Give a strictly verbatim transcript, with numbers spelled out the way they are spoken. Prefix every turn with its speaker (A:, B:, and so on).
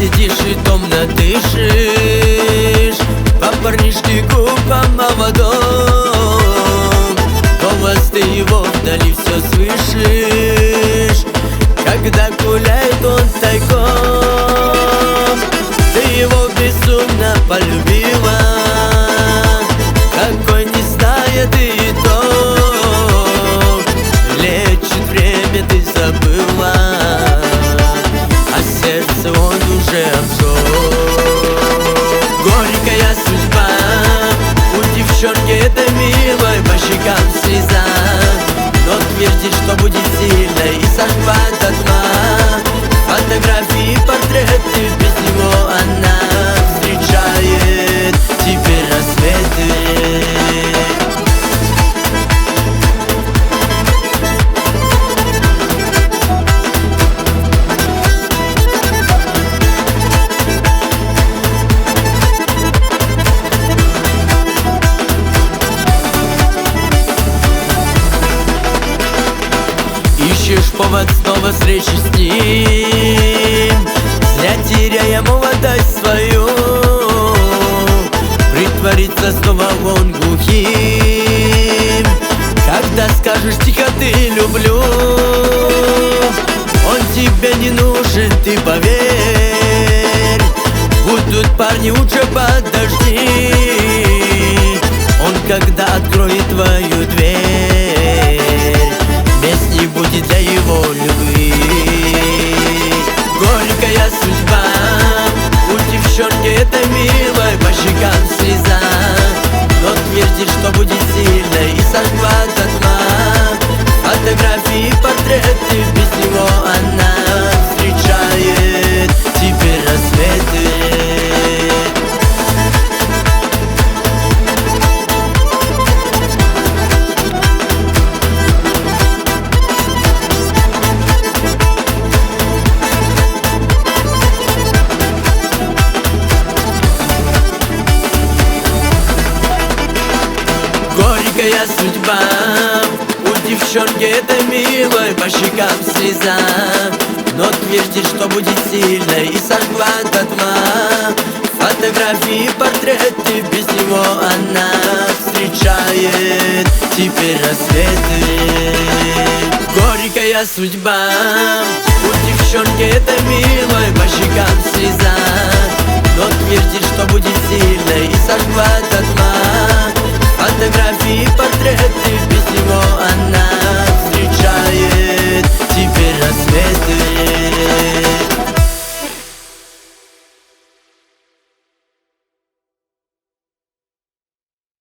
A: сидишь и томно дышишь, по парнишке губам молодом. Голос ты его вдали все слышишь, когда гуляет он тайком. Ты его безумно полюбила, какой не знает итог. Лечит время, ты забыла, а сердце он уже обжег. Горькая судьба у девчонки этой милой, по щекам слеза, но твердит, что будет сильно и сожгла дотла. Фотографии, портреты, без него она встречает теперь рассветы. Ищешь повод снова встречи с ним, зря теряя молодость свою. Притворится снова он глухим, когда скажешь тихо ты люблю. Он тебе не нужен, ты поверь, будут парни, лучше подожди. Он когда откроет твою дверь, мест не будет для его любви. Горькая судьба у девчонки этой милой, по щекам слеза, но твердит, что будет сильно и сожгла дотла. Фотографии, портреты, без него она встречает теперь рассветы. Горькая судьба у девчонки этой милой, по щекам слеза, но твердит, что будет сильно и сожгла дотла. Фотографии, портреты, без него она встречает теперь рассветы. Горькая судьба у девчонки этой милой, по щекам слеза, но твердит, что будет сильно и сожгла дотла. Фотографии, портреты, без него она встречает теперь рассвет.